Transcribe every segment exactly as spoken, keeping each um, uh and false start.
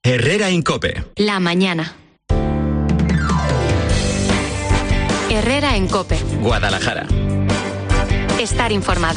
Herrera en COPE. La mañana. Herrera en COPE. Guadalajara. Estar informado.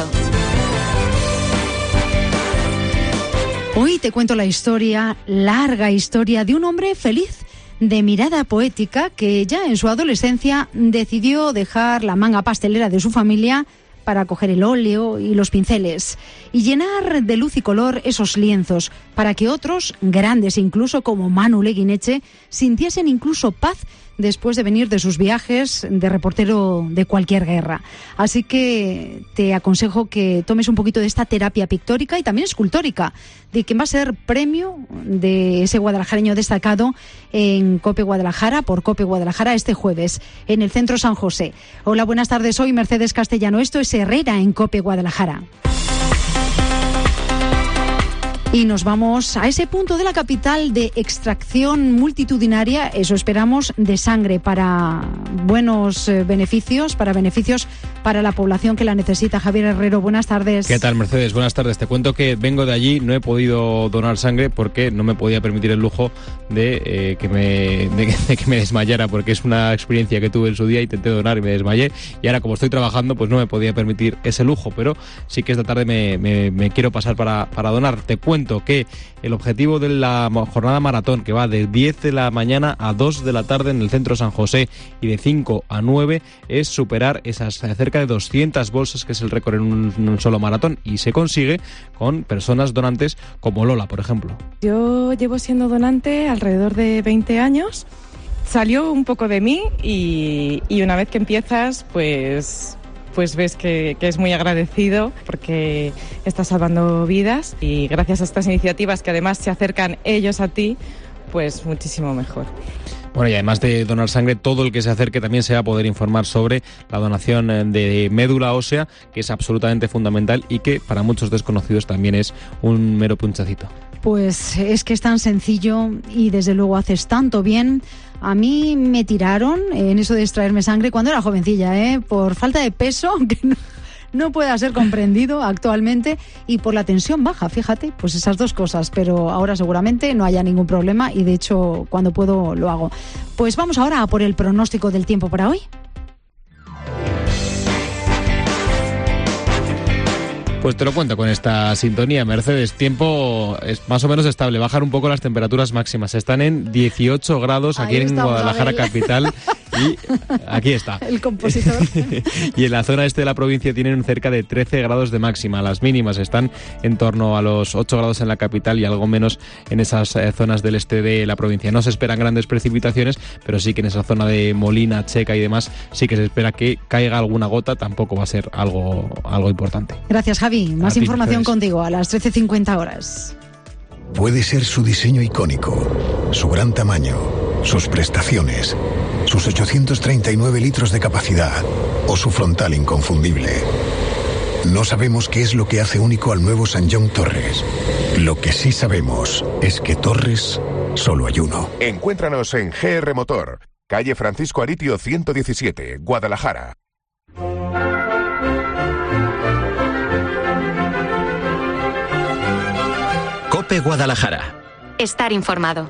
Hoy te cuento la historia, larga historia, de un hombre feliz, de mirada poética, que ya en su adolescencia decidió dejar la manga pastelera de su familia para coger el óleo y los pinceles y llenar de luz y color esos lienzos, para que otros, grandes incluso como Manu Leguineche, sintiesen incluso paz después de venir de sus viajes de reportero de cualquier guerra. Así que te aconsejo que tomes un poquito de esta terapia pictórica y también escultórica, de quien va a ser premio de ese guadalajareño destacado en COPE Guadalajara, por COPE Guadalajara, este jueves, en el Centro San José. Hola, buenas tardes, soy Mercedes Castellano, esto es Herrera en COPE Guadalajara. Y nos vamos a ese punto de la capital de extracción multitudinaria, eso esperamos, de sangre para buenos eh, beneficios, para beneficios para la población que la necesita. Javier Herrero, buenas tardes. ¿Qué tal, Mercedes? Buenas tardes. Te cuento que vengo de allí, no he podido donar sangre porque no me podía permitir el lujo de, eh, que, me, de, de que me desmayara, porque es una experiencia que tuve en su día, intenté donar y me desmayé, y ahora como estoy trabajando pues no me podía permitir ese lujo, pero sí que esta tarde me, me, me quiero pasar para, para donar. Te cuento que el objetivo de la jornada maratón, que va de diez de la mañana a dos de la tarde en el Centro San José y de cinco a nueve, es superar esas cerca de doscientas bolsas, que es el récord en un, en un solo maratón, y se consigue con personas donantes como Lola, por ejemplo. Yo llevo siendo donante alrededor de veinte años. Salió un poco de mí y, y una vez que empiezas, pues... pues ves que, que es muy agradecido porque estás salvando vidas, y gracias a estas iniciativas que además se acercan ellos a ti, pues muchísimo mejor. Bueno, y además de donar sangre, todo el que se acerque también se va a poder informar sobre la donación de médula ósea, que es absolutamente fundamental y que para muchos desconocidos también es un mero punchacito. Pues es que es tan sencillo y desde luego haces tanto bien. A mí me tiraron en eso de extraerme sangre cuando era jovencilla, ¿eh? Por falta de peso, que no, no pueda ser comprendido actualmente, y por la tensión baja, fíjate, pues esas dos cosas, pero ahora seguramente no haya ningún problema y de hecho cuando puedo lo hago. Pues vamos ahora a por el pronóstico del tiempo para hoy. Pues te lo cuento con esta sintonía, Mercedes. Tiempo es más o menos estable. Bajan un poco las temperaturas máximas. Están en dieciocho grados aquí en Guadalajara capital. Y aquí está. El compositor. Y en la zona este de la provincia tienen cerca de trece grados de máxima. Las mínimas están en torno a los ocho grados en la capital y algo menos en esas eh, zonas del este de la provincia. No se esperan grandes precipitaciones, pero sí que en esa zona de Molina, Checa y demás sí que se espera que caiga alguna gota. Tampoco va a ser algo, algo importante. Gracias, Javi. Más a información ti, contigo a las trece cincuenta horas. Puede ser su diseño icónico, su gran tamaño, sus prestaciones, sus ochocientos treinta y nueve litros de capacidad o su frontal inconfundible. No sabemos qué es lo que hace único al nuevo Sanyong Torres. Lo que sí sabemos es que Torres solo hay uno. Encuéntranos en G R Motor, calle Francisco Aritio ciento diecisiete, Guadalajara. COPE Guadalajara. Estar informado.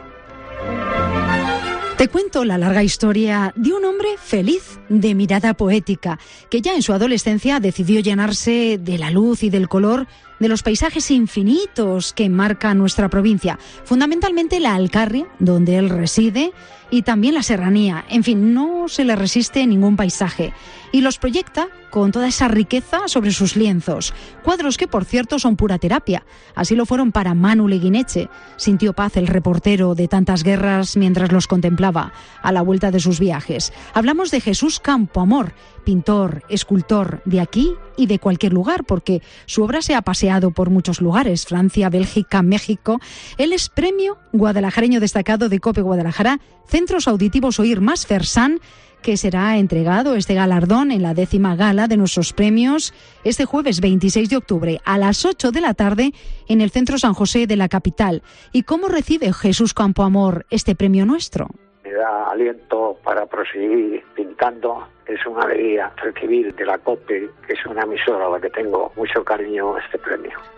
Te cuento la larga historia de un hombre feliz, de mirada poética, que ya en su adolescencia decidió llenarse de la luz y del color de los paisajes infinitos que marcan nuestra provincia, fundamentalmente la Alcarria, donde él reside, y también la serranía. En fin, no se le resiste ningún paisaje. Y los proyecta con toda esa riqueza sobre sus lienzos. Cuadros que, por cierto, son pura terapia. Así lo fueron para Manu Leguineche. Sintió paz el reportero de tantas guerras mientras los contemplaba a la vuelta de sus viajes. Hablamos de Jesús Campoamor, pintor, escultor de aquí y de cualquier lugar, porque su obra se ha paseado por muchos lugares, Francia, Bélgica, México. Él es premio guadalajareño destacado de COPE Guadalajara, Centros Auditivos Oír Más Fersan, que será entregado este galardón en la décima gala de nuestros premios este jueves veintiséis de octubre a las ocho de la tarde en el Centro San José de la capital. ¿Y cómo recibe Jesús Campoamor este premio nuestro? Me da aliento para proseguir pintando. Es una alegría recibir de la COPE, que es una emisora a la que tengo mucho cariño, este premio.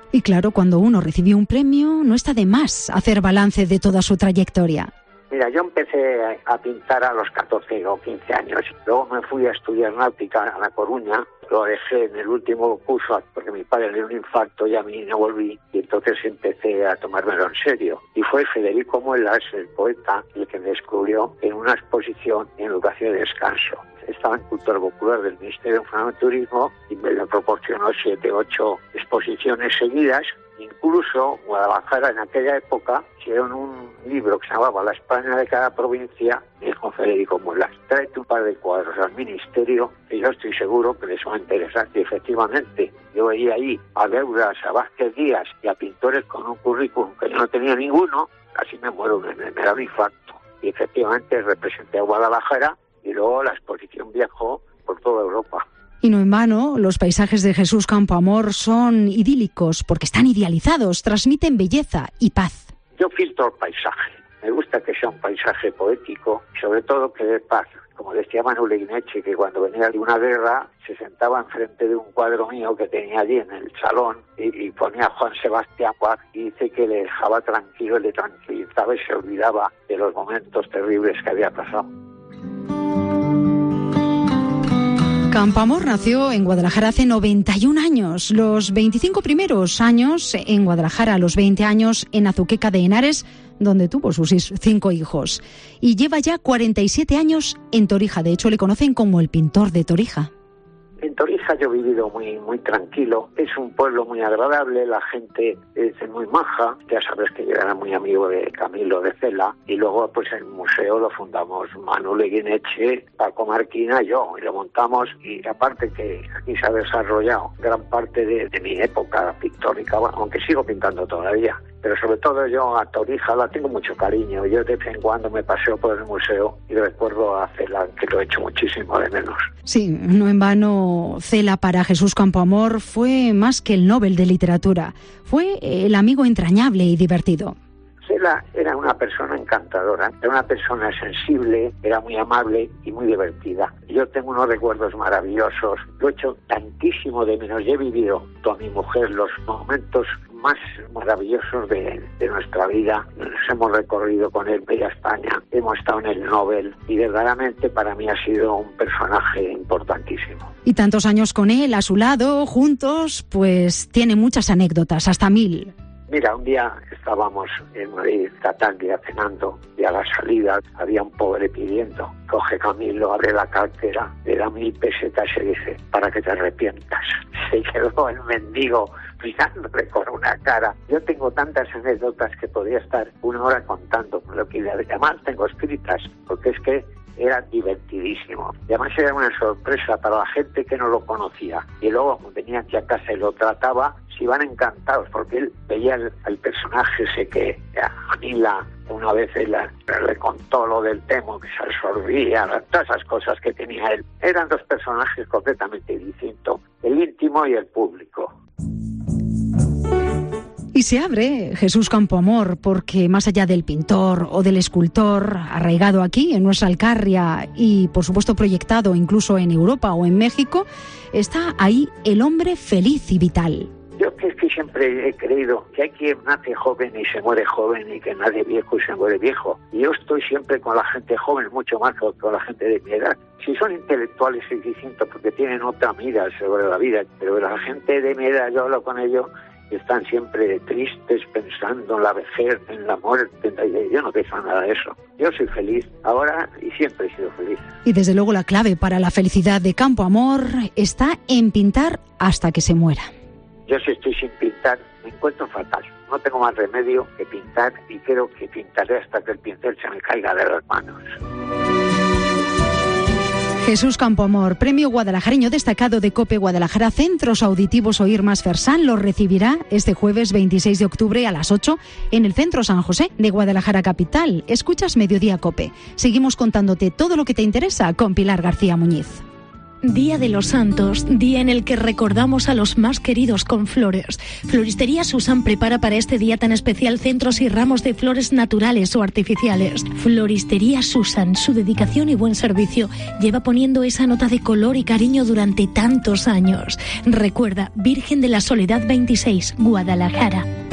Y claro, cuando uno recibe un premio, no está de más hacer balance de toda su trayectoria. Mira, yo empecé a pintar a los catorce o quince años. Luego me fui a estudiar náutica a La Coruña. Lo dejé en el último curso porque mi padre le dio un infarto y a mí no volví. Y entonces empecé a tomármelo en serio. Y fue Federico Muelas, el poeta, el que me descubrió en una exposición en Educación y Descanso. Estaba en Cultura Popular del Ministerio de Fomento y Turismo y me le proporcionó siete, ocho exposiciones seguidas. Incluso Guadalajara en aquella época hicieron un libro que se llamaba La España de cada provincia, y dijo Federico Muelas, tráete un par de cuadros al ministerio que yo estoy seguro que les va a interesar. Y efectivamente, yo veía ahí a Deudas, a Vázquez Díaz y a pintores con un currículum que yo no tenía ninguno, casi me muero, me, me da un infarto. Y efectivamente representé a Guadalajara y luego la exposición viajó por toda Europa. Y no en vano, los paisajes de Jesús Campoamor son idílicos porque están idealizados, transmiten belleza y paz. Yo filtro el paisaje. Me gusta que sea un paisaje poético, sobre todo que dé paz. Como decía Manuel Ineche, que cuando venía de una guerra se sentaba enfrente de un cuadro mío que tenía allí en el salón y, y ponía a Juan Sebastián Bach y dice que le dejaba tranquilo, le tranquilizaba y se olvidaba de los momentos terribles que había pasado. Campoamor nació en Guadalajara hace noventa y un años, los veinticinco primeros años en Guadalajara, los veinte años en Azuqueca de Henares, donde tuvo sus cinco hijos. Y lleva ya cuarenta y siete años en Torija, de hecho le conocen como el pintor de Torija. En Torija yo he vivido muy muy tranquilo, es un pueblo muy agradable, la gente es muy maja, ya sabes que yo era muy amigo de Camilo de Cela, y luego pues el museo lo fundamos Manu Leguineche, Paco Marquina y yo, y lo montamos, y aparte que aquí se ha desarrollado gran parte de, de mi época pictórica, bueno, aunque sigo pintando todavía. Pero sobre todo yo a Torija la tengo mucho cariño. Yo de vez en cuando me paseo por el museo y recuerdo a Cela, que lo he hecho muchísimo de menos. Sí, no en vano Cela para Jesús Campoamor fue más que el Nobel de Literatura. Fue el amigo entrañable y divertido. Cela era una persona encantadora, era una persona sensible, era muy amable y muy divertida. Yo tengo unos recuerdos maravillosos, lo he hecho tantísimo de menos. Yo he vivido con mi mujer los momentos más maravillosos de, de nuestra vida. Nos hemos recorrido con él Bella España, hemos estado en el Nobel y verdaderamente para mí ha sido un personaje importantísimo. Y tantos años con él, a su lado, juntos, pues tiene muchas anécdotas, hasta mil. Mira, un día estábamos en Madrid, Catanglia, cenando, y a la salida había un pobre pidiendo. Coge Camilo, abre la cartera, le da mil pesetas y dice, para que te arrepientas. Se quedó el mendigo mirándole con una cara. Yo tengo tantas anécdotas que podría estar una hora contando, lo que además tengo escritas, porque es que era divertidísimo. Y además era una sorpresa para la gente que no lo conocía. Y luego venía aquí a casa y lo trataba, se iban encantados, porque él veía el, el personaje ese que a Anila una vez él le contó lo del Temo, que se absorbía, todas esas cosas que tenía él. Eran dos personajes completamente distintos, el íntimo y el público. Y se abre Jesús Campoamor porque más allá del pintor o del escultor, arraigado aquí en nuestra Alcarria y por supuesto proyectado incluso en Europa o en México, está ahí el hombre feliz y vital. Yo que es que siempre he creído que hay quien nace joven y se muere joven y que nace viejo y se muere viejo. Y yo estoy siempre con la gente joven, mucho más que con la gente de mi edad. Si son intelectuales es distinto porque tienen otra mira sobre la vida, pero la gente de mi edad, yo hablo con ellos, están siempre tristes pensando en la vejez, en la muerte. Yo no pienso nada de eso. Yo soy feliz ahora y siempre he sido feliz. Y desde luego la clave para la felicidad de Campoamor está en pintar hasta que se muera. Yo si estoy sin pintar me encuentro fatal. No tengo más remedio que pintar y creo que pintaré hasta que el pincel se me caiga de las manos. Jesús Campoamor, premio guadalajareño destacado de COPE Guadalajara, Centros Auditivos Oír Más Fersán, lo recibirá este jueves veintiséis de octubre a las ocho en el Centro San José de Guadalajara Capital. Escuchas Mediodía COPE. Seguimos contándote todo lo que te interesa con Pilar García Muñiz. Día de los Santos, día en el que recordamos a los más queridos con flores. Floristería Susan prepara para este día tan especial centros y ramos de flores naturales o artificiales. Floristería Susan, su dedicación y buen servicio lleva poniendo esa nota de color y cariño durante tantos años. Recuerda, Virgen de la Soledad veintiséis, Guadalajara.